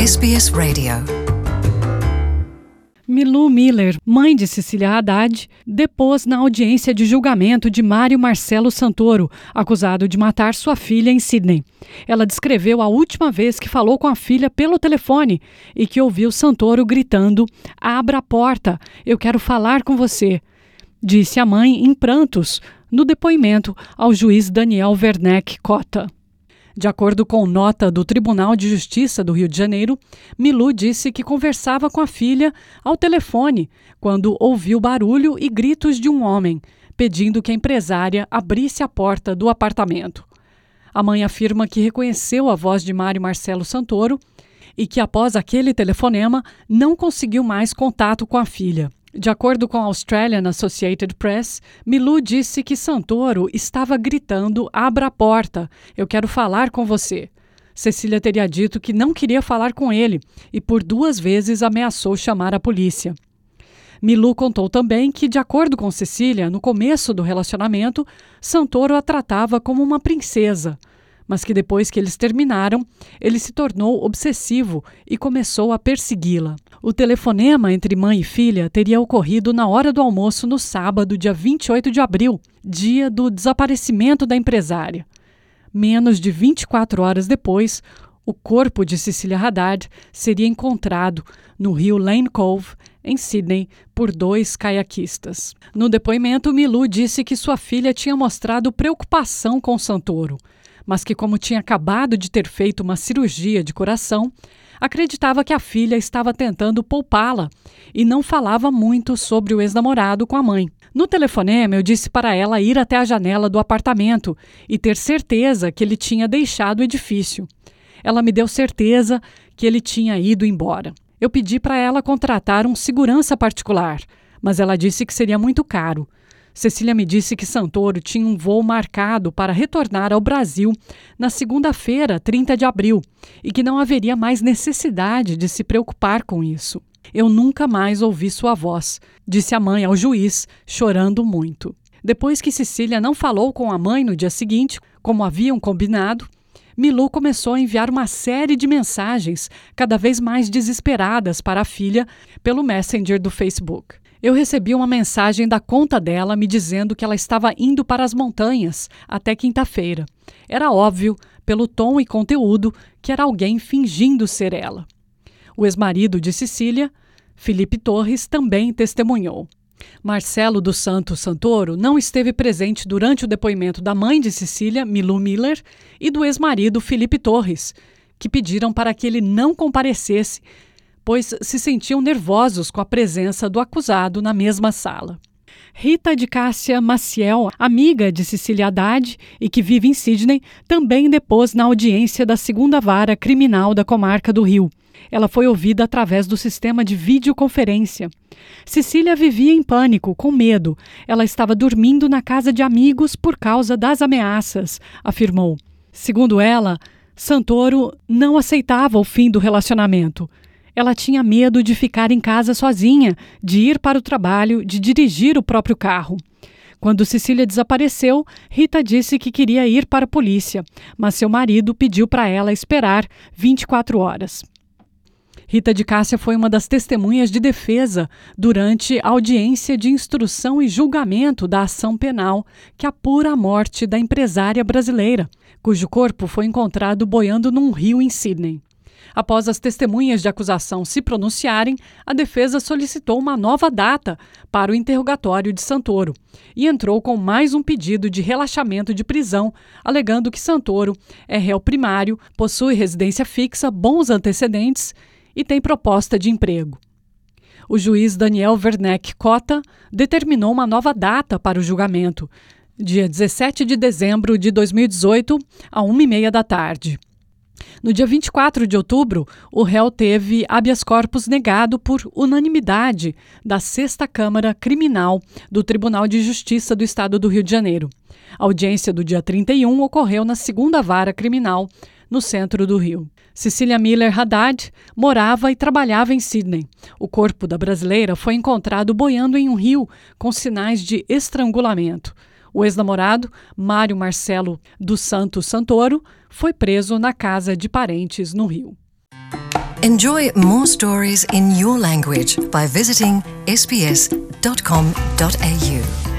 SBS Radio. Milu Miller, mãe de Cecília Haddad, depôs na audiência de julgamento de Mário Marcelo Santoro, acusado de matar sua filha em Sydney. Ela descreveu a última vez que falou com a filha pelo telefone e que ouviu Santoro gritando: "Abra a porta, eu quero falar com você", disse a mãe em prantos no depoimento ao juiz Daniel Werneck Cota. De acordo com nota do Tribunal de Justiça do Rio de Janeiro, Milu disse que conversava com a filha ao telefone quando ouviu barulho e gritos de um homem, pedindo que a empresária abrisse a porta do apartamento. A mãe afirma que reconheceu a voz de Mário Marcelo Santoro e que, após aquele telefonema, não conseguiu mais contato com a filha. De acordo com a Australian Associated Press, Milu disse que Santoro estava gritando: "Abra a porta, eu quero falar com você". Cecília teria dito que não queria falar com ele e por 2 vezes ameaçou chamar a polícia. Milu contou também que, de acordo com Cecília, no começo do relacionamento, Santoro a tratava como uma princesa, mas que depois que eles terminaram, ele se tornou obsessivo e começou a persegui-la. O telefonema entre mãe e filha teria ocorrido na hora do almoço no sábado, dia 28 de abril, dia do desaparecimento da empresária. Menos de 24 horas depois, o corpo de Cecília Haddad seria encontrado no rio Lane Cove, em Sydney, por 2 caiaquistas. No depoimento, Milu disse que sua filha tinha mostrado preocupação com Santoro, mas que, como tinha acabado de ter feito uma cirurgia de coração, acreditava que a filha estava tentando poupá-la e não falava muito sobre o ex-namorado com a mãe. No telefonema, eu disse para ela ir até a janela do apartamento e ter certeza que ele tinha deixado o edifício. Ela me deu certeza que ele tinha ido embora. Eu pedi para ela contratar um segurança particular, mas ela disse que seria muito caro. Cecília me disse que Santoro tinha um voo marcado para retornar ao Brasil na segunda-feira, 30 de abril, e que não haveria mais necessidade de se preocupar com isso. Eu nunca mais ouvi sua voz, disse a mãe ao juiz, chorando muito. Depois que Cecília não falou com a mãe no dia seguinte, como haviam combinado, Milu começou a enviar uma série de mensagens cada vez mais desesperadas para a filha pelo Messenger do Facebook. Eu recebi uma mensagem da conta dela me dizendo que ela estava indo para as montanhas até quinta-feira. Era óbvio, pelo tom e conteúdo, que era alguém fingindo ser ela. O ex-marido de Cecília, Felipe Torres, também testemunhou. Marcelo dos Santos Santoro não esteve presente durante o depoimento da mãe de Cecília, Milu Miller, e do ex-marido Felipe Torres, que pediram para que ele não comparecesse, pois se sentiam nervosos com a presença do acusado na mesma sala. Rita de Cássia Maciel, amiga de Cecília Haddad e que vive em Sydney, também depôs na audiência da 2ª Vara Criminal da Comarca do Rio. Ela foi ouvida através do sistema de videoconferência. Cecília vivia em pânico, com medo. Ela estava dormindo na casa de amigos por causa das ameaças, afirmou. Segundo ela, Santoro não aceitava o fim do relacionamento. Ela tinha medo de ficar em casa sozinha, de ir para o trabalho, de dirigir o próprio carro. Quando Cecília desapareceu, Rita disse que queria ir para a polícia, mas seu marido pediu para ela esperar 24 horas. Rita de Cássia foi uma das testemunhas de defesa durante a audiência de instrução e julgamento da ação penal que apura a morte da empresária brasileira, cujo corpo foi encontrado boiando num rio em Sydney. Após as testemunhas de acusação se pronunciarem, a defesa solicitou uma nova data para o interrogatório de Santoro e entrou com mais um pedido de relaxamento de prisão, alegando que Santoro é réu primário, possui residência fixa, bons antecedentes e tem proposta de emprego. O juiz Daniel Werneck Cota determinou uma nova data para o julgamento, dia 17 de dezembro de 2018, às 1h30 da tarde. No dia 24 de outubro, o réu teve habeas corpus negado por unanimidade da 6ª Câmara Criminal do Tribunal de Justiça do Estado do Rio de Janeiro. A audiência do dia 31 ocorreu na 2ª Vara Criminal, no centro do Rio. Cecília Miller Haddad morava e trabalhava em Sydney. O corpo da brasileira foi encontrado boiando em um rio com sinais de estrangulamento. O ex-namorado, Mário Marcelo dos Santos Santoro, foi preso na casa de parentes no Rio. Enjoy more stories in your language by visiting sbs.com.au.